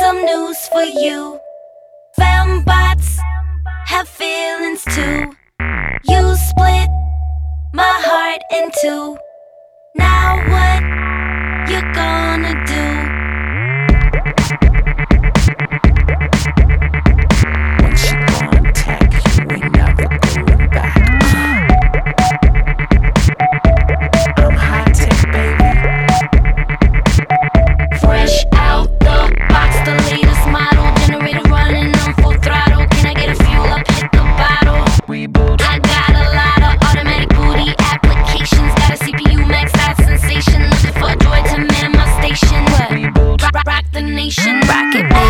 some news for you. Fembots have feelings too. You split my heart in two. Now what you gonna do? When she contact you, we never going back. I'm high tech, baby. Fresh out the box, the latest model. Generator running on full throttle. Can I get a fuel up? Hit the bottle. Reboot. I got a lot of automatic booty applications. Got a CPU maxed out sensation. Looking for a droid to man my station. What? Reboot. Rock the nation. Rock it, baby.